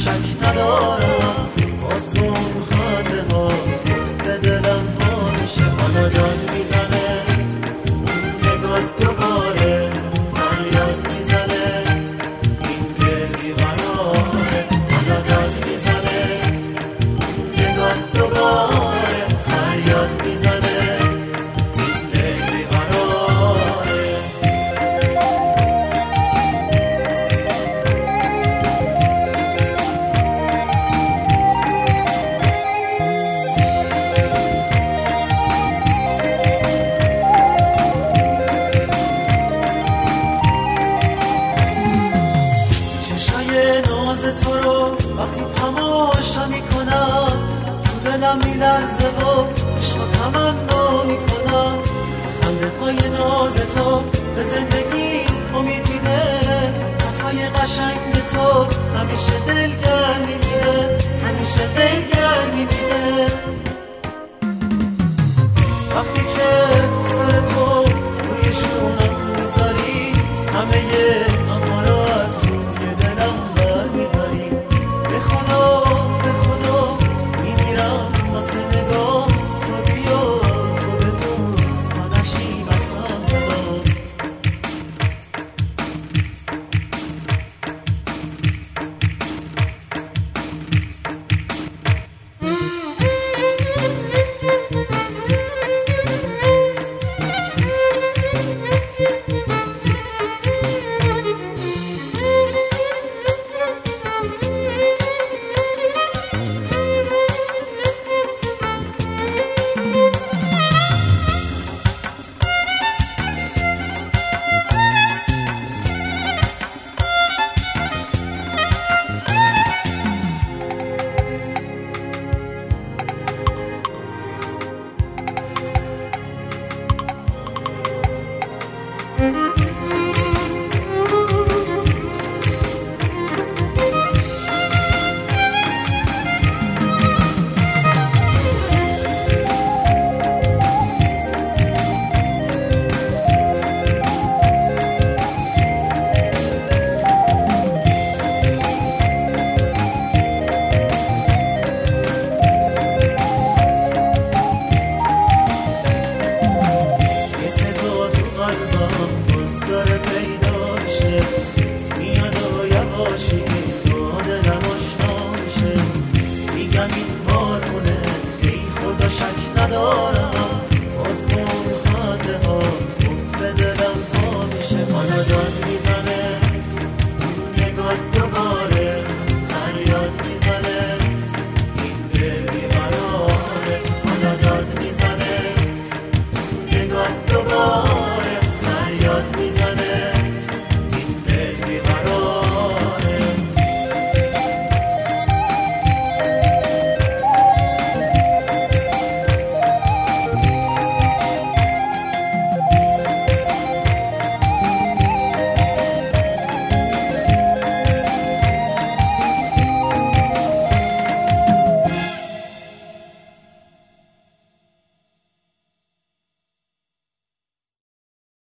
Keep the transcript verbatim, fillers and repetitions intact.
شک ندارم باز اون خنده هات به دلم پارشه. حالا داد میزنه نگاه دوباره فریاد میزنه این دل بیقراره. حالا داد میزنه نگاه دوباره فریاد میزنه این دل بیقراره. تو رو وقتی تماشا میکنم تو دلم میلرزه و عشق و تمنا میکنم. خنده های ناز تو به زندگی امید میده. حرفای قشنگ تو همیشه دلگرم میبینه همیشه دلگرم میبینه. وقتی که سر تو روی شونم میذاری همه